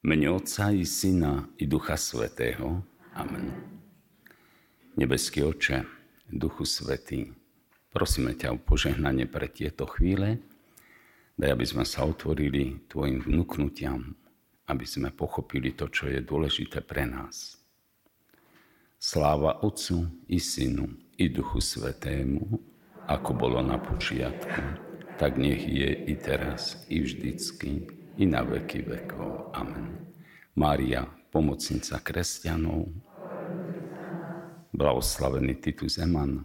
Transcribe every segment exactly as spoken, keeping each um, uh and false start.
mene Otca i Syna i Ducha Svätého. Amen. Nebeský Oče, Duchu Svätý, prosíme ťa o požehnanie pre tieto chvíle. Daj, aby sme sa otvorili tvojim vnúknutiam, aby sme pochopili to, čo je dôležité pre nás. Sláva Otcu i Synu i Duchu Svätému, ako bolo na počiatku, tak nech je i teraz, i vždycky, i na veky vekov. Amen. Mária, pomocnica kresťanov, blahoslavený Titus Zeman,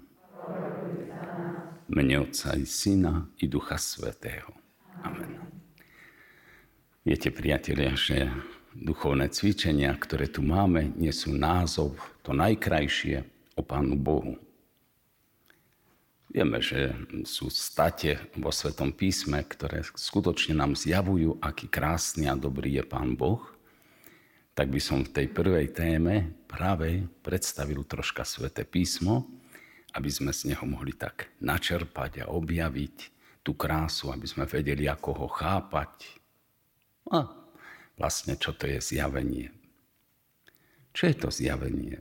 mene Otca i Syna i Ducha Svätého. Amen. Viete, priatelia, že duchovné cvičenia, ktoré tu máme, nesú názov to najkrajšie o Pánu Bohu. Vieme, že sú state vo Svetom písme, ktoré skutočne nám zjavujú, aký krásny a dobrý je Pán Boh. Tak by som v tej prvej téme práve predstavil troška Sveté písmo, aby sme z neho mohli tak načerpať a objaviť tú krásu, aby sme vedeli, ako ho chápať. A vlastne, čo to je zjavenie. Čo je to zjavenie?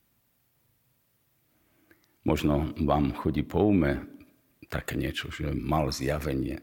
Možno vám chodí po ume také niečo, že mal zjavenie.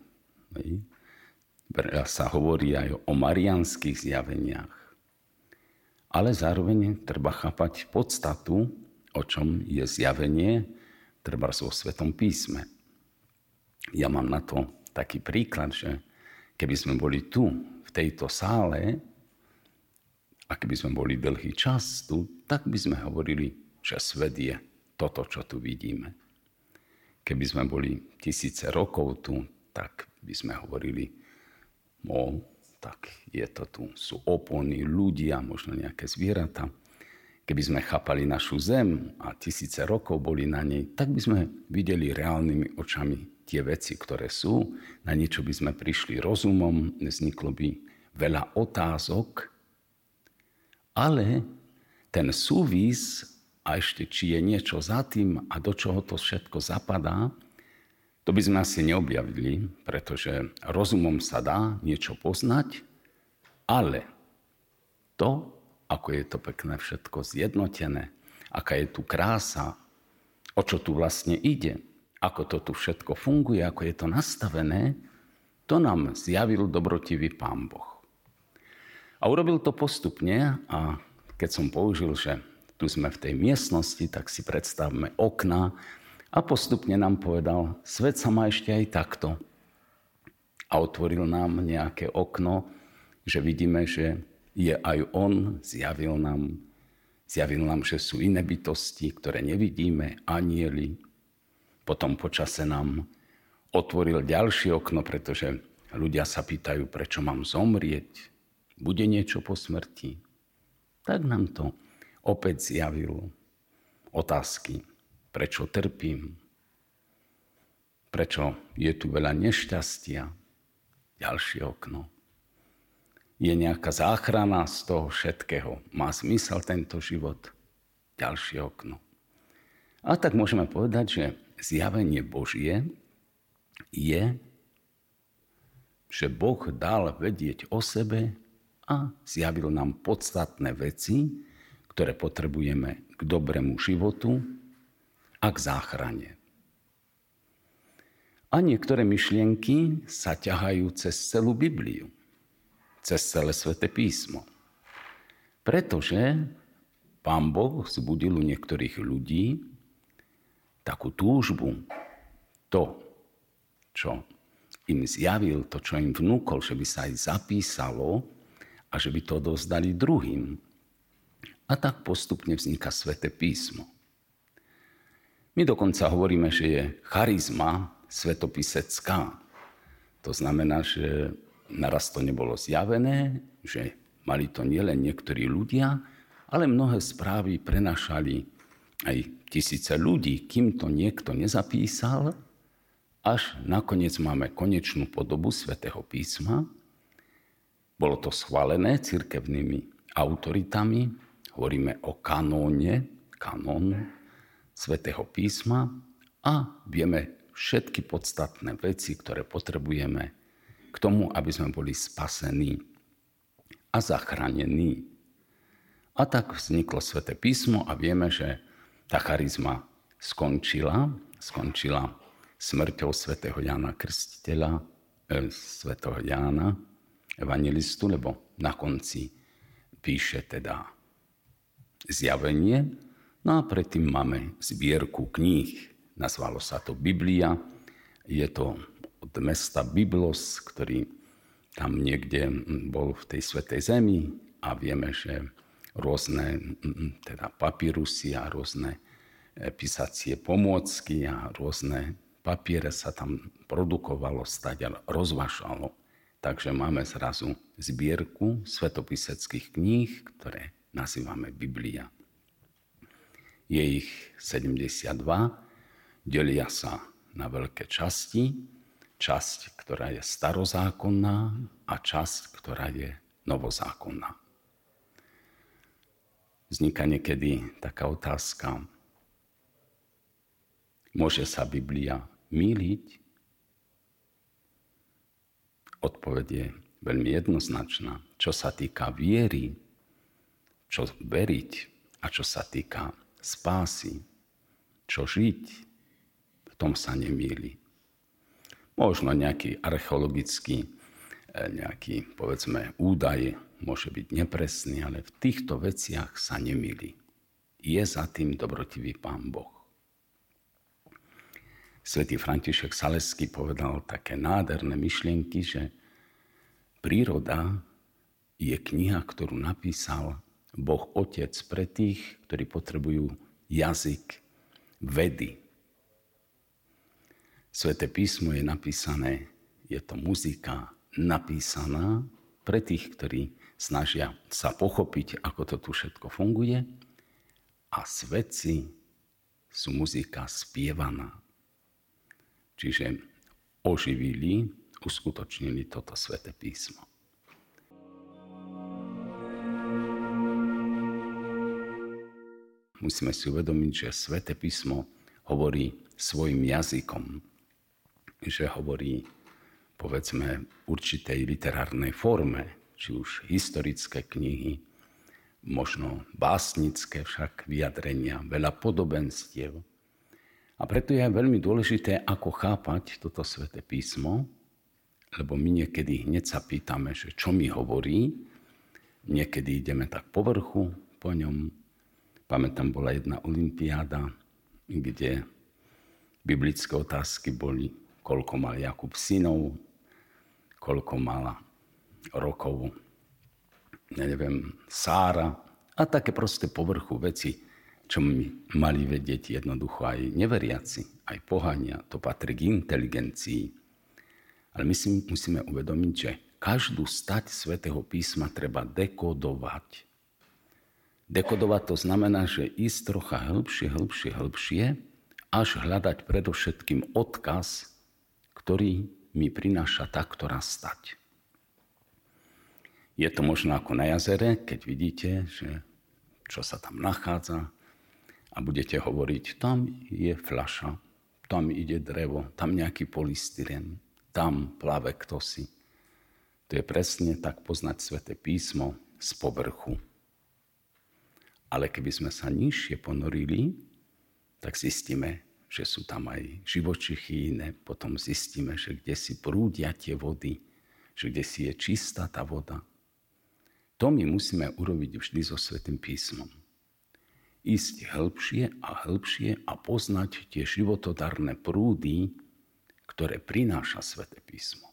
Veľa sa hovorí aj o mariánskych zjaveniach. Ale zároveň treba chápať podstatu, o čom je zjavenie, treba vo Svetom písme. Ja mám na to taký príklad, že keby sme boli tu, v tejto sále, a keby sme boli dlhý čas tu, tak by sme hovorili, že svet je toto, čo tu vidíme. Keby sme boli tisíce rokov tu, tak by sme hovorili, no, tak je to tu, sú opony, ľudia, možno nejaké zvieratá. Keby sme chápali našu zem a tisíce rokov boli na nej, tak by sme videli reálnymi očami tie veci, ktoré sú. Na niečo by sme prišli rozumom, vzniklo by veľa otázok, ale ten súvis a ešte či je niečo za tým a do čoho to všetko zapadá, to by sme asi neobjavili, pretože rozumom sa dá niečo poznať, ale to, ako je to pekné všetko zjednotené, aká je tu krása, o čo tu vlastne ide, ako to tu všetko funguje, ako je to nastavené, to nám zjavil dobrotivý Pán Boh. A urobil to postupne a keď som použil, že tu sme v tej miestnosti, tak si predstavme okná a postupne nám povedal, svet sa má ešte aj takto. A otvoril nám nejaké okno, že vidíme, že je aj on, zjavil nám, zjavil nám, že sú iné bytosti, ktoré nevidíme, anjeli. Potom počase nám otvoril ďalšie okno, pretože ľudia sa pýtajú, prečo mám zomrieť, bude niečo po smrti. Tak nám to opäť zjavil otázky, prečo trpím, prečo je tu veľa nešťastia, ďalšie okno. Je nejaká záchrana z toho všetkého, má zmysel tento život, ďalšie okno. A tak môžeme povedať, že zjavenie Božie je, že Boh dal vedieť o sebe a zjavil nám podstatné veci, ktoré potrebujeme k dobrému životu a k záchrane. A niektoré myšlienky sa ťahajú cez celú Bibliu, cez celé Sväté písmo. Pretože Pán Boh vzbudil u niektorých ľudí takú túžbu, to, čo im zjavil, to, čo im vnúkol, že by sa aj zapísalo a že by to odovzdali druhým. A tak postupne vzniká Sväté písmo. My dokonca hovoríme, že je charizma svetopisecká. To znamená, že naraz to nebolo zjavené, že mali to nielen niektorí ľudia, ale mnohé správy prenašali aj tisíce ľudí, kým to niekto nezapísal, až nakoniec máme konečnú podobu Svätého písma. Bolo to schválené cirkevnými autoritami, hovoríme o kanóne, kanón Svätého písma a vieme všetky podstatné veci, ktoré potrebujeme k tomu, aby sme boli spasení. a zachránení. A tak vzniklo Sväté písmo a vieme, že tá charizma skončila, skončila smrťou svätého Jána Krstiteľa, e, svätého Jána, evangelistu, lebo na konci píše teda Zjavenie, no a predtým máme zbierku kníh. Nazvalo sa to Biblia. Je to od mesta Byblos, ktorý tam niekde bol v tej Svätej Zemi a vieme, že rôzne teda papírusy a rôzne písacie pomôcky a rôzne papiere sa tam produkovalo, stať a rozvašalo. Takže máme zrazu zbierku svetopiseckých kníh, ktoré nazývame Biblia. Je ich sedemdesiatdva, delia sa na veľké časti, časť, ktorá je starozákonná a časť, ktorá je novozákonná. Vzniká niekedy taká otázka, môže sa Biblia mýliť? Odpoveď je veľmi jednoznačná. Čo sa týka viery, čo veriť a čo sa týka spásy, čo žiť, v tom sa nemýli. Možno nejaký archeologický, nejaký, povedzme, údaj môže byť nepresný, ale v týchto veciach sa nemýli. Je za tým dobrotivý Pán Boh. Svätý František Saleský povedal také nádherné myšlienky, že príroda je kniha, ktorú napísal Boh Otec pre tých, ktorí potrebujú jazyk vedy. Sväté písmo je napísané, je to muzika napísaná pre tých, ktorí snažia sa pochopiť, ako to tu všetko funguje. A svätci sú muzika spievaná. Čiže oživili, uskutočnili toto Sväté písmo. Musíme si uvedomiť, že Sväté písmo hovorí svojim jazykom, že hovorí, povedzme, v určitej literárnej forme, či už historické knihy, možno básnické však vyjadrenia, veľa podobenstiev. A preto je veľmi dôležité, ako chápať toto Sväté písmo, lebo my niekedy hneď sa pýtame, že čo mi hovorí, niekedy ideme tak po vrchu po ňom. Pamätám, bola jedna olympiáda, kde biblické otázky boli, koľko mal Jakub synov, koľko mala rokov, ja neviem, Sára a také proste povrchu veci, čo my mali vedieť jednoducho aj neveriaci, aj pohania. To patrí k inteligencii. Ale my si musíme uvedomiť, že každú stať Svätého písma treba dekodovať. Dekodovať to znamená, že ísť trocha hĺbšie, hĺbšie, hĺbšie, až hľadať predovšetkým odkaz, ktorý mi prináša tá, ktorá stať. Je to možno ako na jazere, keď vidíte, že čo sa tam nachádza a budete hovoriť, tam je fľaša, tam ide drevo, tam nejaký polystyren, tam plave ktosi. To je presne tak poznať Sväté písmo z povrchu. Ale keby sme sa nižšie ponorili, tak zistíme, že sú tam aj živočichy iné. Potom zistíme, že kde si prúdia tie vody, že kde si je čistá tá voda. To my musíme urobiť vždy so Svätým písmom. Ísť hĺbšie a hĺbšie a poznať tie životodarné prúdy, ktoré prináša Sväté písmo.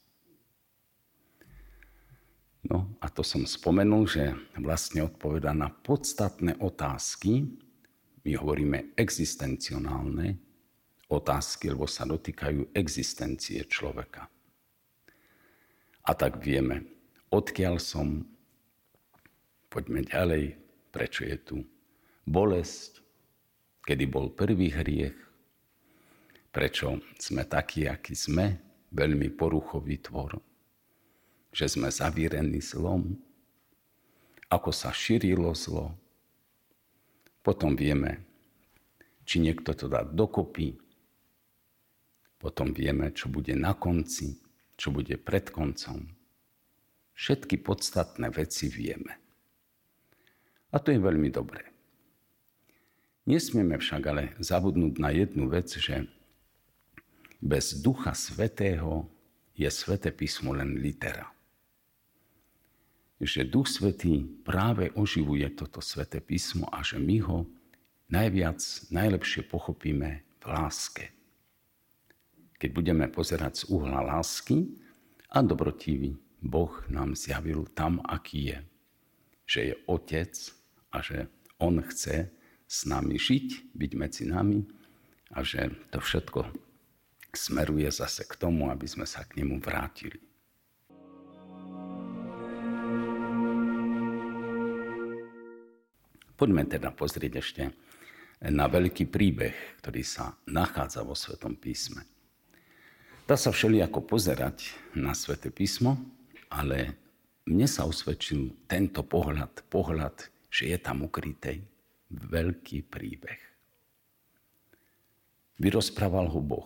No a to som spomenul, že vlastne odpovedá na podstatné otázky. My hovoríme existencionálne otázky, lebo sa dotýkajú existencie človeka. A tak vieme, odkiaľ som, poďme ďalej, prečo je tu bolesť, kedy bol prvý hriech, prečo sme takí, akí sme, veľmi poruchový tvor, že sme zavírení zlom, ako sa šírilo zlo. Potom vieme, či niekto to dá dokopy. Potom vieme, čo bude na konci, čo bude pred koncom. Všetky podstatné veci vieme. A to je veľmi dobré. Nesmieme však ale zabudnúť na jednu vec, že bez Ducha Svätého je Sväté písmo len litera. Že Duch Svätý práve oživuje toto Sväté písmo a že my ho najviac, najlepšie pochopíme v láske. Keď budeme pozerať z uhla lásky a dobrotivý Boh nám zjavil tam, aký je. Že je Otec a že On chce s nami žiť, byť medzi nami a že to všetko smeruje zase k tomu, aby sme sa k nemu vrátili. Poďme teda pozrieť ešte na veľký príbeh, ktorý sa nachádza vo Svätom písme. Dá sa všelijako pozerať na Sväté písmo, ale mne sa usvedčil tento pohľad, pohľad, že je tam ukrytý veľký príbeh. Vyrozprával ho Boh.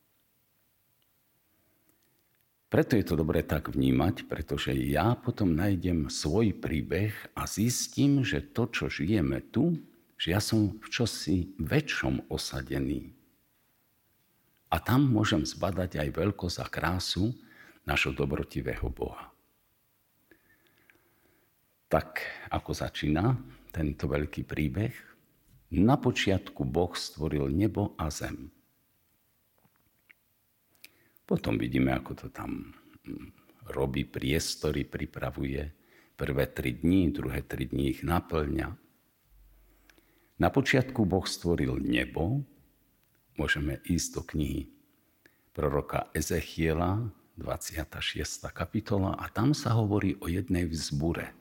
Preto je to dobré tak vnímať, pretože ja potom nájdem svoj príbeh a zistím, že to, čo žijeme tu, že ja som v čosi väčšom osadený. A tam môžem zbadať aj veľkosť a krásu našho dobrotivého Boha. Tak, ako začína tento veľký príbeh, na počiatku Boh stvoril nebo a zem. Potom vidíme, ako to tam robí priestory, pripravuje. Prvé tri dni, druhé tri dni ich naplňa. Na počiatku Boh stvoril nebo. Môžeme ísť do knihy proroka Ezechiela, dvadsiata šiesta kapitola, a tam sa hovorí o jednej vzbure.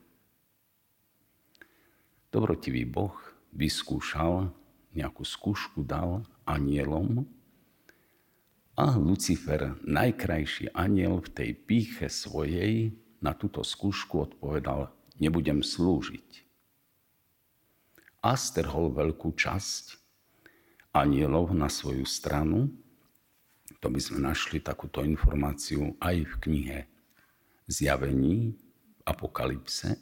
Dobrotivý Boh vyskúšal, nejakú skúšku dal anielom a Lucifer, najkrajší aniel v tej pýche svojej, na túto skúšku odpovedal: nebudem slúžiť. A strhol veľkú časť anielov na svoju stranu. To by sme našli takúto informáciu aj v knihe Zjavení, Apokalypse.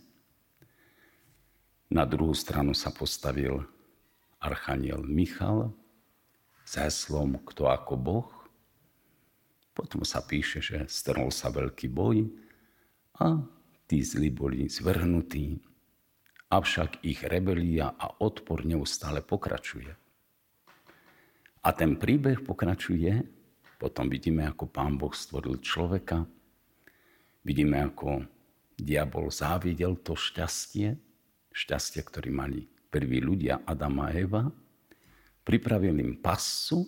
Na druhú stranu sa postavil archaniel Michal s heslom Kto ako Boh. Potom sa píše, že strhol sa veľký boj a tí zlí boli zvrhnutí. Avšak ich rebelia a odpor neustále pokračuje. A ten príbeh pokračuje. Potom vidíme, ako Pán Boh stvoril človeka. Vidíme, ako diabol závidel to šťastie, šťastie, ktoré mali prví ľudia, Adam a Eva. Pripravil im pascu,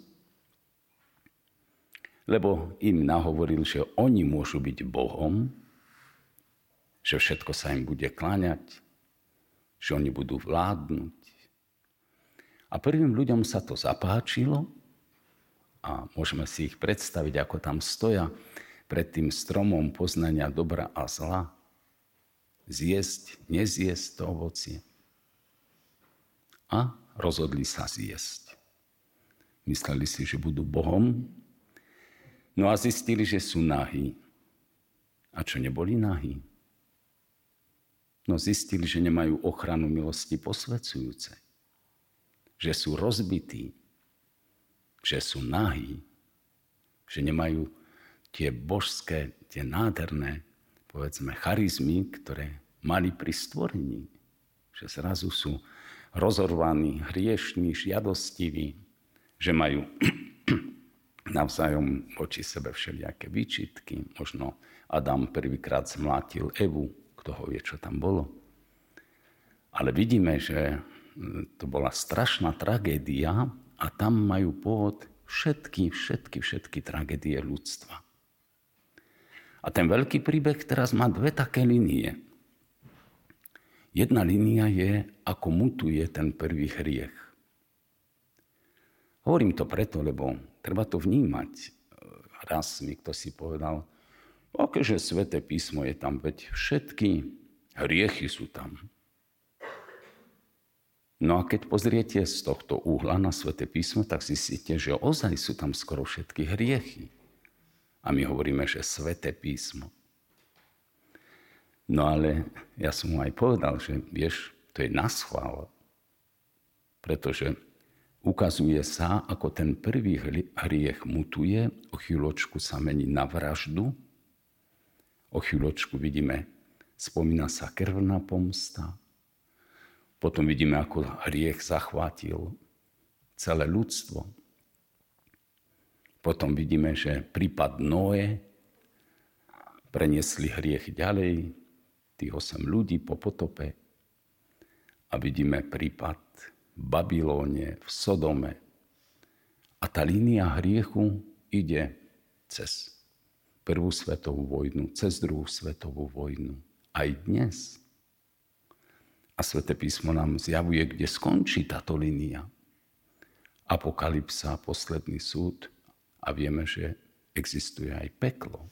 lebo im nahovoril, že oni môžu byť Bohom, že všetko sa im bude kláňať, že oni budú vládnuť. A prvým ľuďom sa to zapáčilo a môžeme si ich predstaviť, ako tam stoja pred tým stromom poznania dobra a zla. Zjesť, nezjesť to ovocie. A rozhodli sa zjesť. Mysleli si, že budú Bohom, no a zistili, že sú nahí. A čo, neboli nahí? No zistili, že nemajú ochranu milosti posvedzujúcej. Že sú rozbití, že sú nahí, že nemajú tie božské, tie nádherné, povedzme, charizmy, ktoré mali pri stvorení. Že zrazu sú rozorvaní, hriešní, žiadostiví, že majú navzájom voči sebe všelijaké výčitky. Možno Adam prvýkrát zmlátil Evu, kto ho vie, čo tam bolo. Ale vidíme, že to bola strašná tragédia a tam majú pôvod všetky, všetky, všetky tragédie ľudstva. A ten veľký príbeh teraz má dve také línie. Jedna línia je, ako mutuje ten prvý hriech. Hovorím to preto, lebo treba to vnímať. Raz mi kto si povedal, akéže Sväté písmo je tam, veď všetky hriechy sú tam. No a keď pozriete z tohto uhla na Sväté písmo, tak zistíte, že ozaj sú tam skoro všetky hriechy. A my hovoríme, že Sväté písmo. No ale ja som mu aj povedal, že vieš, to je naschvál. Pretože ukazuje sa, ako ten prvý hriech mutuje, o chvíľočku sa mení na vraždu, o chvíľočku vidíme, spomína sa krvná pomsta, potom vidíme, ako hriech zachvátil celé ľudstvo. Potom vidíme, že prípad Noé preniesli hriech ďalej, tých osem ľudí po potope. A vidíme prípad v Babylóne, v Sodome. A tá línia hriechu ide cez prvú svetovú vojnu, cez druhú svetovú vojnu. Aj dnes. A Sväté písmo nám zjavuje, kde skončí táto línia. Apokalypsa, posledný súd. A vieme, že existuje aj peklo.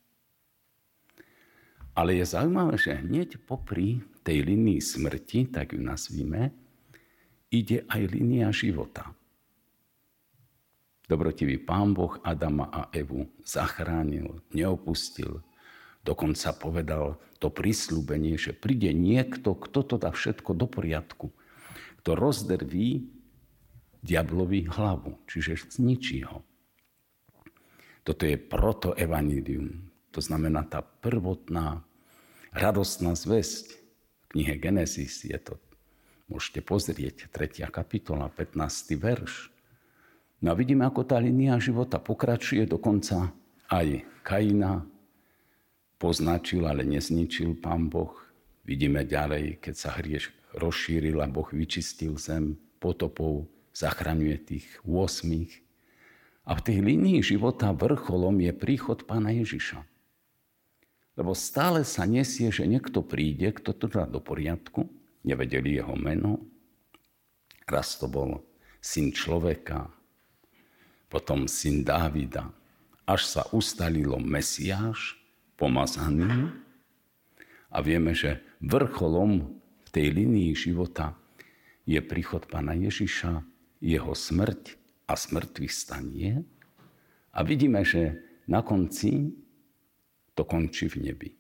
Ale je zaujímavé, že hneď popri tej línii smrti, tak ju nazvíme, ide aj línia života. Dobrotivý Pán Boh Adama a Evu zachránil, neopustil, dokonca povedal to prisľúbenie, že príde niekto, kto to dá všetko do poriadku, kto rozdrví diablovi hlavu, čiže zničí ho. Toto je protoevanjelium, to znamená tá prvotná radostná zvesť. V knihe Genesis je to, môžete pozrieť, tretia kapitola, pätnásty verš. No a vidíme, ako tá línia života pokračuje, dokonca aj Kaina poznačil, ale nezničil Pán Boh. Vidíme ďalej, keď sa hriech rozšíril a Boh vyčistil zem potopou, zachraňuje tých osmých. A v tej línii života vrcholom je príchod Pána Ježiša. Lebo stále sa nesie, že niekto príde, kto to dá do poriadku, nevedeli jeho meno. Raz to bol syn človeka, potom syn Dávida, až sa ustalilo Mesiáš, pomazaný. A vieme, že vrcholom v tej línii života je príchod Pána Ježiša, jeho smrť a smrtvých stanie. A vidíme, že na konci to končí v nebi.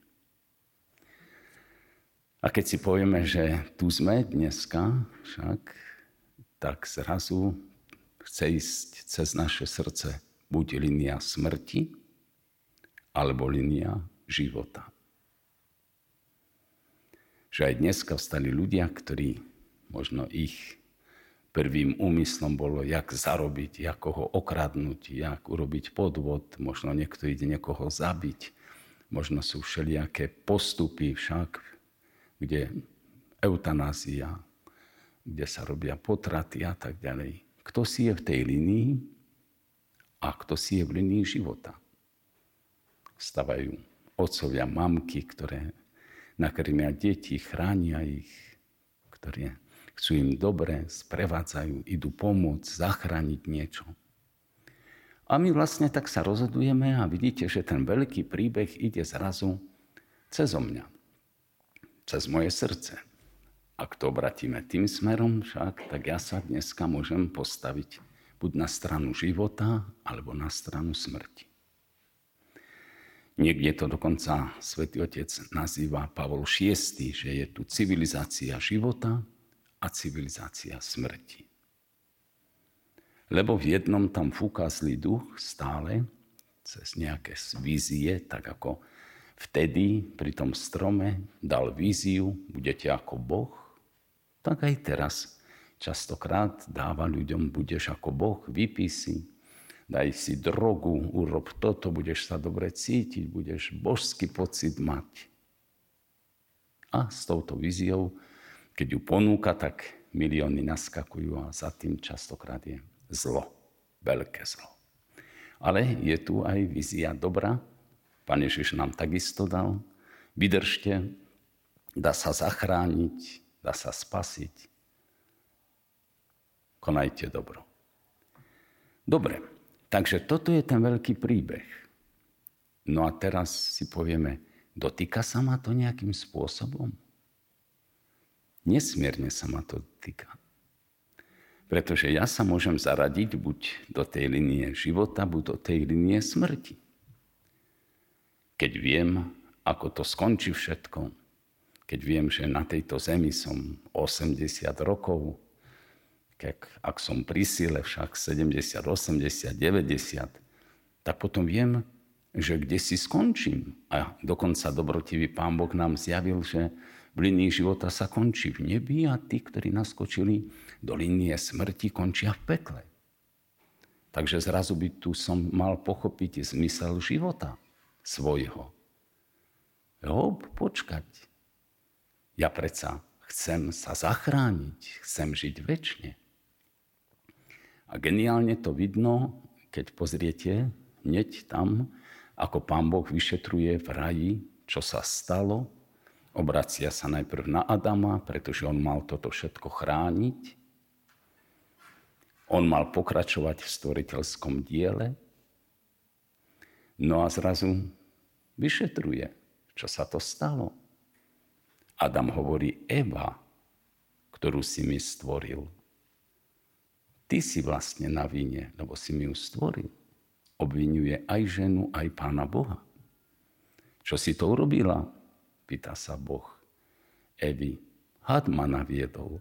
A keď si povieme, že tu sme dneska, však, tak zrazu chce ísť cez naše srdce buď línia smrti, alebo línia života. Že aj dneska vstali ľudia, ktorí možno ich prvým úmyslom bolo, jak zarobiť, jak ho okradnúť, jak urobiť podvod, možno niekto ide niekoho zabiť, možno sú všelijaké postupy však, kde eutanázia, kde sa robia potraty a tak ďalej. Kto si je v tej línii a kto si je v línii života. Stavajú otcovia, mamky, ktoré nakrmia deti, chránia ich, ktoré chcú im dobre, sprevádzajú, idú pomôcť, zachrániť niečo. A my vlastne tak sa rozhodujeme a vidíte, že ten veľký príbeh ide zrazu cezo mňa, cez moje srdce. Ak to obratíme tým smerom však, tak ja sa dneska môžem postaviť buď na stranu života, alebo na stranu smrti. Niekde to dokonca Svätý Otec nazýva Pavol šiesty, že je tu civilizácia života a civilizácia smrti. Lebo v jednom tam fúka zlý duch stále, cez nejaké vízie, tak ako vtedy pri tom strome dal víziu, budete ako Boh, tak aj teraz častokrát dáva ľuďom, budeš ako Boh, vypij si, daj si drogu, urob toto, budeš sa dobre cítiť, budeš božský pocit mať. A s touto víziou, keď ju ponúka, tak milióny naskakujú a za tým častokrát je zlo, veľké zlo. Ale je tu aj vízia dobrá. Pán Ježiš nám takisto dal. Vydržte, dá sa zachrániť, dá sa spasiť. Konajte dobro. Dobre, takže toto je ten veľký príbeh. No a teraz si povieme, dotýka sa ma to nejakým spôsobom? Nesmierne sa ma to týka. Pretože ja sa môžem zaradiť buď do tej linie života, buď do tej linie smrti. Keď viem, ako to skončí všetko, keď viem, že na tejto zemi som osemdesiat rokov, keď, ak som pri sile však sedemdesiat, osemdesiat, deväťdesiat, tak potom viem, že kde si skončím. A dokonca dobrotivý Pán Boh nám zjavil, že v línii života sa končí v nebi a tí, ktorí naskočili do línie smrti, končia v pekle. Takže zrazu by tu som mal pochopiť zmysel života svojho. Jo, počkať. Ja predsa chcem sa zachrániť, chcem žiť večne. A geniálne to vidno, keď pozriete hneď tam, ako Pán Boh vyšetruje v raji, čo sa stalo. Obracia sa najprv na Adama, pretože on mal toto všetko chrániť. On mal pokračovať v stvoriteľskom diele. No a zrazu vyšetruje, čo sa to stalo. Adam hovorí: Eva, ktorú si mi stvoril, ty si vlastne na vine, lebo si mi ju stvoril. Obviňuje aj ženu, aj Pána Boha. Čo si to urobila? Pýta sa Boh. Evi, had ma naviedol.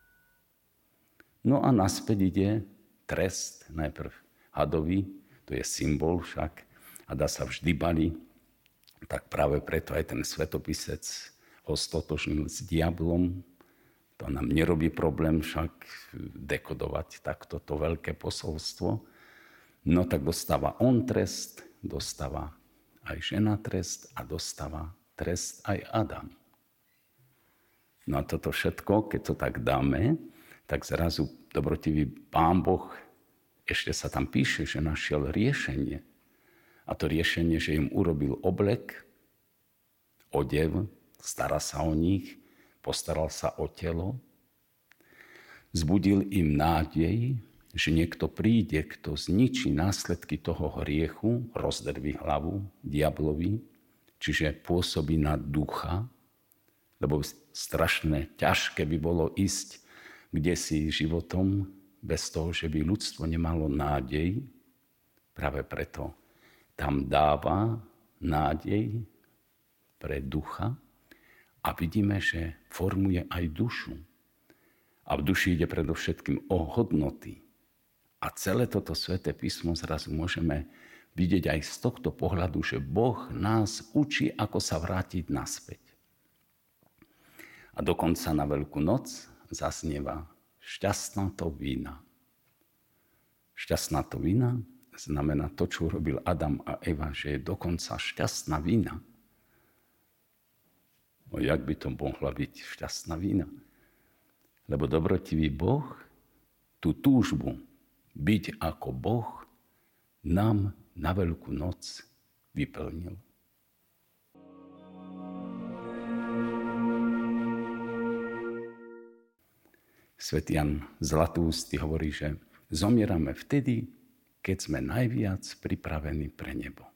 No a naspäť ide trest, najprv hadovi, to je symbol však, hada sa vždy bali, tak práve preto aj ten svetopisec ho stotožnil s diablom. To nám nerobí problém však dekodovať takto to veľké posolstvo. No tak dostáva on trest, dostáva aj žena trest a dostáva trest aj Adam. No a toto všetko, keď to tak dáme, tak zrazu dobrotivý Pán Boh, ešte sa tam píše, že našiel riešenie. A to riešenie, že im urobil oblek, odev, stará sa o nich, postaral sa o telo, zbudil im nádej, že niekto príde, kto zničí následky toho hriechu, rozdrví hlavu diablovi, čiže pôsobí na ducha, lebo strašné, ťažké by bolo ísť kdesi životom bez toho, že by ľudstvo nemalo nádej. Práve preto tam dáva nádej pre ducha a vidíme, že formuje aj dušu. A v duši ide predovšetkým o hodnoty. A celé toto sväté písmo zrazu môžeme vidieť aj z tohto pohľadu, že Boh nás učí, ako sa vrátiť naspäť. A dokonca na Veľkú noc zasnieva šťastná to vína. Šťastná to vína znamená to, čo urobil Adam a Eva, že je dokonca šťastná vína. No jak by to mohla byť šťastná vína? Lebo dobrotivý Boh tú túžbu byť ako Boh nám na Veľkú noc vyplnil. Svätý Jan Zlatústy hovorí, že zomierame vtedy, keď sme najviac pripravení pre nebo.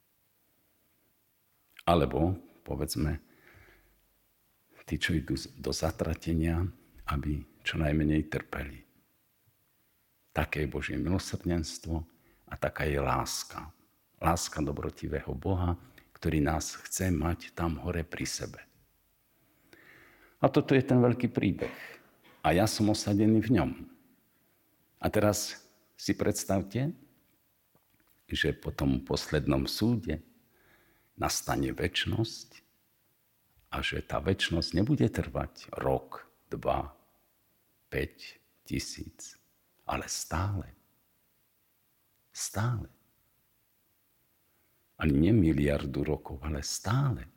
Alebo, povedzme, tí, čo idú do zatratenia, aby čo najmenej trpeli. Také je Božie milosrdenstvo a taká je láska. Láska dobrotivého Boha, ktorý nás chce mať tam hore pri sebe. A toto je ten veľký príbeh. A ja som osadený v ňom. A teraz si predstavte, že po tom poslednom súde nastane večnosť a že tá večnosť nebude trvať rok, dva, päť tisíc, ale stále. Stále. Ani nie miliardu rokov, ale stále.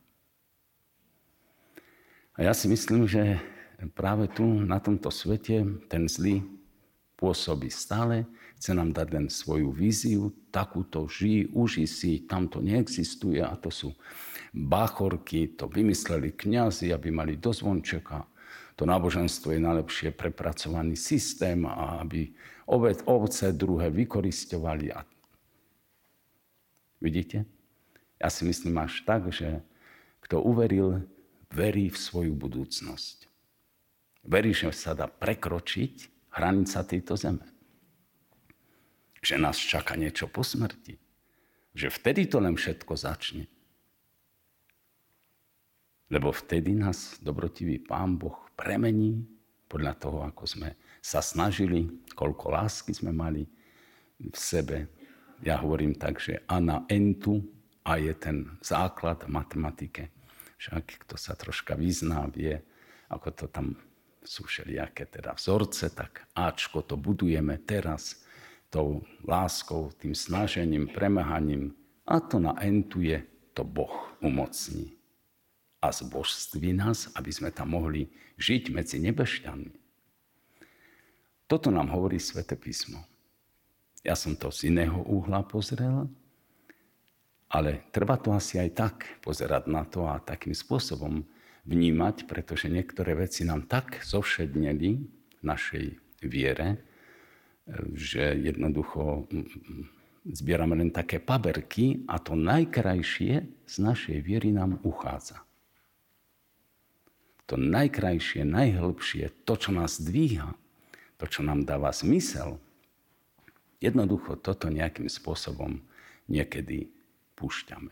A ja si myslím, že práve tu, na tomto svete, ten zlý pôsobí stále, chce nám dať len svoju víziu, takúto žij, uži si, tamto neexistuje a to sú báchorky, to vymysleli kňazi, aby mali do zvončeka. To náboženstvo je najlepšie prepracovaný systém, a aby ovce druhé vykorisťovali. A vidíte? Ja si myslím až tak, že kto uveril, verí v svoju budúcnosť. Verí, že sa dá prekročiť hranica tejto zeme. Že nás čaká niečo po smrti. Že vtedy to len všetko začne. Lebo vtedy nás dobrotivý Pán Boh premení podľa toho, ako sme sa snažili, koľko lásky sme mali v sebe. Ja hovorím tak, že ana entu a je ten základ v matematike. Však kto sa troška vyzná, vie, ako to tam sú všelijaké teda vzorce, tak áčko to budujeme teraz tou láskou, tým snažením, premáhaním a to na entu je, to Boh umocní. A zbožství nás, aby sme tam mohli žiť medzi nebešťanmi. Toto nám hovorí Sväté písmo. Ja som to z iného uhla pozrel, ale treba to asi aj tak pozerať na to a takým spôsobom vnímať, pretože niektoré veci nám tak zovšedneli v našej viere, že jednoducho zbierame len také paberky a to najkrajšie z našej viery nám uchádza. To najkrajšie, najhlbšie, to, čo nás dvíha, to, čo nám dáva zmysel, jednoducho toto nejakým spôsobom niekedy púšťame.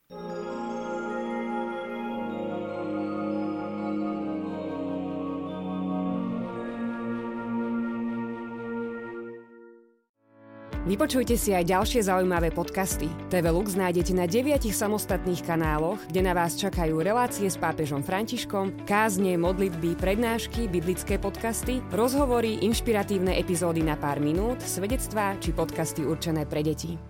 Vypočujte si aj ďalšie zaujímavé podcasty. té vé Lux nájdete na deviatich samostatných kanáloch, kde na vás čakajú relácie s pápežom Františkom, kázne, modlitby, prednášky, biblické podcasty, rozhovory, inšpiratívne epizódy na pár minút, svedectvá či podcasty určené pre deti.